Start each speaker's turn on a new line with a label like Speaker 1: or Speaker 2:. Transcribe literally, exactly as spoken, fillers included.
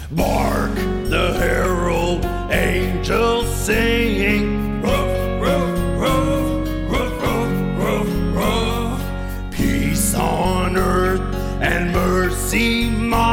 Speaker 1: Bark, the herald angels sing. Ruff, ruff, ruff, ruff, ruff, ruff, ruff. Peace on earth and mercy mild.